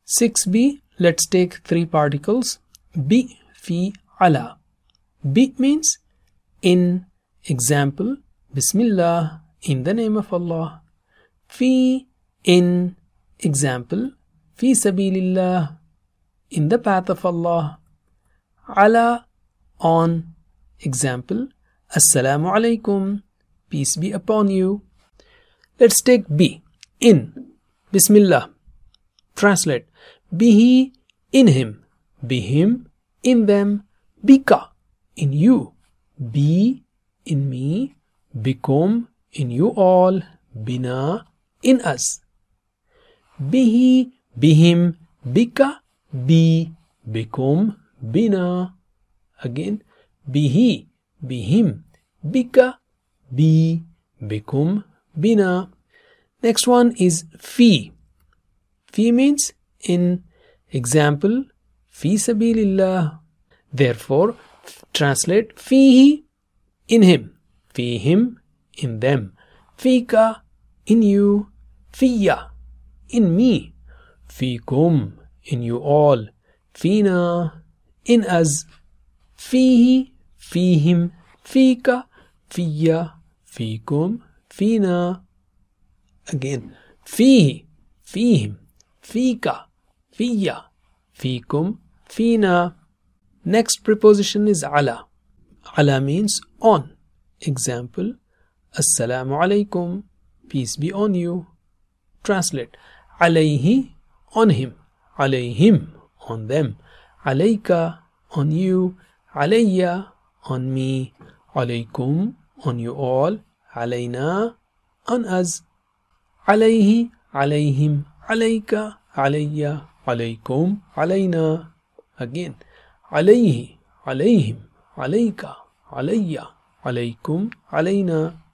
6b, let's take three particles. Bi, fi, ala. Bi means in. Example, Bismillah, in the name of Allah. Fi, in. Example, fi sabilillah, in the path of Allah. Ala, on. Example, Assalamu alaikum, peace be upon you. Let's take B, in. Bismillah. Translate, bihi, in him. Bihim, in them. Bika, in you. Be, in me. Bikum, in you all. Bina, in us. Bihi, bihim, bika, bi, bikum, bina. Again, bihi, bihim, bika, bi, bikum, bina. Next one is fi. Fi means in. Example, fi sabilillah. Therefore, translate fihi, in him. Fihim, in them. Fika, in you. Fiya, in me. Fikum, in you all. Fina, in us. Fihi, fihim, fika, fiya, fikum, fina. Again, fihi, fihim, fika, fiya, fikum, fina. Next preposition is ala. Ala means on. Example, Assalamu alaikum, peace be on you. Translate, alayhi, on him. Alayhim, on them. Alayka, on you. Alayya, on me. Alaykum, on you all. Alayna, on us. Alayhi, alayhim, alayka, alayya, alaykum, alayna. Again, alayhi, alayhim, alayka, alayya, alaykum, alayna.